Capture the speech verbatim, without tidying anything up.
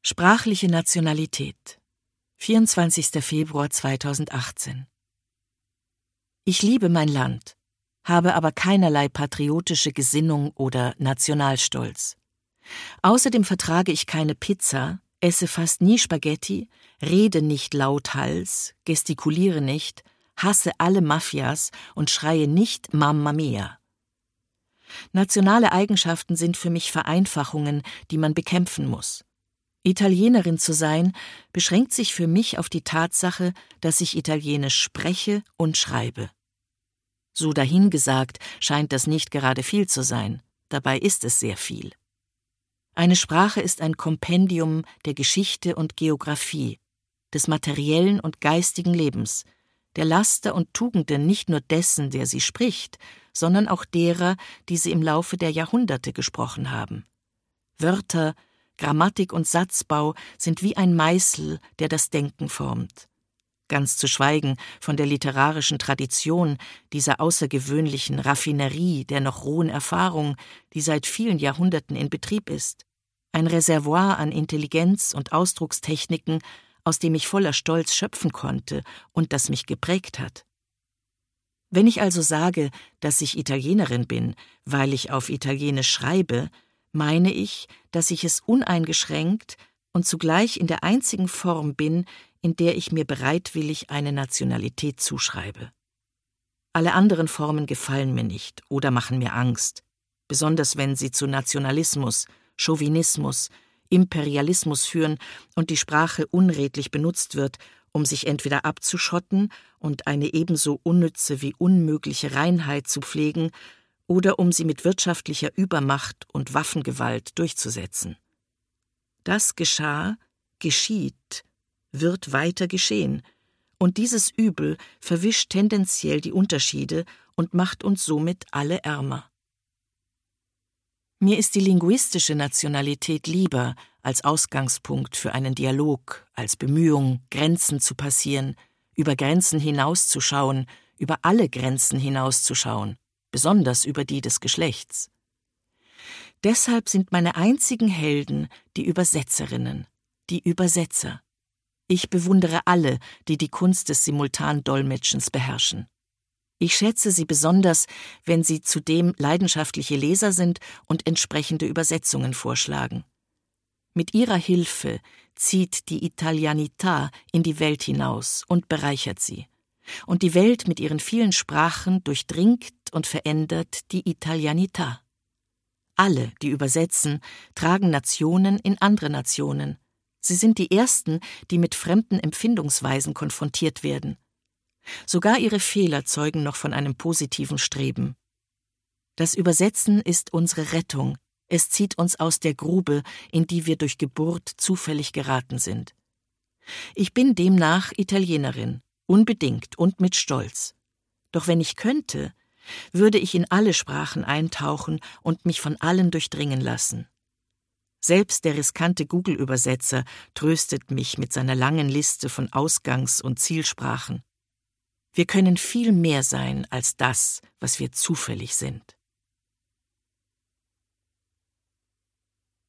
Sprachliche Nationalität. vierundzwanzigster Februar zweitausendachtzehn. Ich liebe mein Land, habe aber keinerlei patriotische Gesinnung oder Nationalstolz. Außerdem vertrage ich keine Pizza, esse fast nie Spaghetti, rede nicht lauthals, gestikuliere nicht, hasse alle Mafias und schreie nicht Mamma mia. Nationale Eigenschaften sind für mich Vereinfachungen, die man bekämpfen muss. Italienerin zu sein, beschränkt sich für mich auf die Tatsache, dass ich Italienisch spreche und schreibe. So dahingesagt scheint das nicht gerade viel zu sein, dabei ist es sehr viel. Eine Sprache ist ein Kompendium der Geschichte und Geographie, des materiellen und geistigen Lebens, der Laster und Tugenden nicht nur dessen, der sie spricht, sondern auch derer, die sie im Laufe der Jahrhunderte gesprochen haben. Wörter, Grammatik und Satzbau sind wie ein Meißel, der das Denken formt. Ganz zu schweigen von der literarischen Tradition, dieser außergewöhnlichen Raffinerie der noch rohen Erfahrung, die seit vielen Jahrhunderten in Betrieb ist. Ein Reservoir an Intelligenz und Ausdruckstechniken, aus dem ich voller Stolz schöpfen konnte und das mich geprägt hat. Wenn ich also sage, dass ich Italienerin bin, weil ich auf Italienisch schreibe, meine ich, dass ich es uneingeschränkt und zugleich in der einzigen Form bin, in der ich mir bereitwillig eine Nationalität zuschreibe. Alle anderen Formen gefallen mir nicht oder machen mir Angst, besonders wenn sie zu Nationalismus, Chauvinismus, Imperialismus führen und die Sprache unredlich benutzt wird, um sich entweder abzuschotten und eine ebenso unnütze wie unmögliche Reinheit zu pflegen, oder um sie mit wirtschaftlicher Übermacht und Waffengewalt durchzusetzen. Das geschah, geschieht, wird weiter geschehen, und dieses Übel verwischt tendenziell die Unterschiede und macht uns somit alle ärmer. Mir ist die linguistische Nationalität lieber als Ausgangspunkt für einen Dialog, als Bemühung, Grenzen zu passieren, über Grenzen hinauszuschauen, über alle Grenzen hinauszuschauen, besonders über die des Geschlechts. Deshalb sind meine einzigen Helden die Übersetzerinnen, die Übersetzer. Ich bewundere alle, die die Kunst des Simultandolmetschens beherrschen. Ich schätze sie besonders, wenn sie zudem leidenschaftliche Leser sind und entsprechende Übersetzungen vorschlagen. Mit ihrer Hilfe zieht die Italianità in die Welt hinaus und bereichert sie. Und die Welt mit ihren vielen Sprachen durchdringt und verändert die Italianità. Alle, die übersetzen, tragen Nationen in andere Nationen. Sie sind die Ersten, die mit fremden Empfindungsweisen konfrontiert werden. Sogar ihre Fehler zeugen noch von einem positiven Streben. Das Übersetzen ist unsere Rettung. Es zieht uns aus der Grube, in die wir durch Geburt zufällig geraten sind. Ich bin demnach Italienerin, unbedingt und mit Stolz. Doch wenn ich könnte, würde ich in alle Sprachen eintauchen und mich von allen durchdringen lassen. Selbst der riskante Google-Übersetzer tröstet mich mit seiner langen Liste von Ausgangs- und Zielsprachen. Wir können viel mehr sein als das, was wir zufällig sind.